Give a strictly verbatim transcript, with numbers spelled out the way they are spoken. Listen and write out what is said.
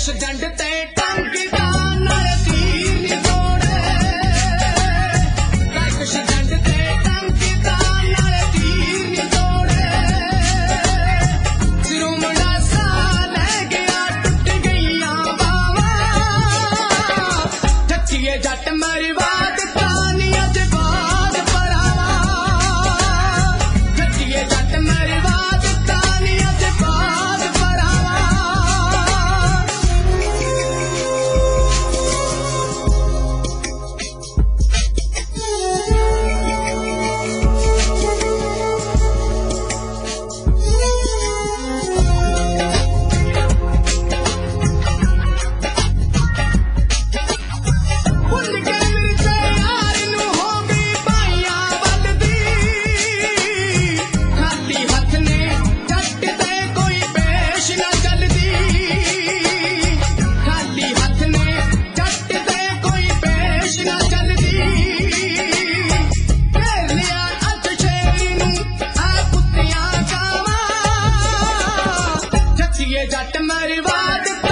ਨਕਸ਼ਜੰਡ ਤੇ ਟੰਗਦਾ ਨਾਲ ਤੀਰ ਨੀ ਤੋੜੇ ਨਕਸ਼ਜੰਡ ਤੇ ਟੰਗਦਾ ਨਾਲ ਤੀਰ ਨੀ ਤੋੜੇ ਸਿਰੋਂ ਮੁੰਡਾਸਾ ਲੈ ਗਿਆ ਟੁੱਟ ਗਈਆਂ ਬਾਵਾਂ ਠੱਕੀਏ ਜੱਟ ਮਰਵਾ ਦਿੱਤਾ ਨੀ ਅੱਜ ਬਾਦ ਪਰਾਵਾ ਠੱਕੀਏ ਜੱਟ ਮਰਵਾ ਦਿੱਤਾ ਨੀ ਅੱਜ ਬਾਦ ਪਰਾਵਾ ਭੁੱਲ ਕੇ ਮਿਰਜ਼ੇ ਯਾਰ ਨੂੰ ਹੋ ਗਈ ਬਾਈਆਂ ਵੱਲਦੀ ਖਾਲੀ ਹੱਥ ਨੇ ਜੱਟ ਤੇ ਕੋਈ ਪੇਸ਼ ਨਾ ਚੱਲਦੀ ਖਾਲੀ ਹੱਥ ਨੇ ਜੱਟ ਤੇ ਕੋਈ ਪੇਸ਼ ਨਾ ਚੱਲਦੀ ਘੇਰ ਲਿਆ ਅੱਧ ਸ਼ੇਰ ਨੂੰ ਆ ਕੁੱਤਿਆਂ ਕਾਵਾਂ ਜੱਟੀਏ ਜੱਟ ਮਰਵਾ ਦਿੱਤਾ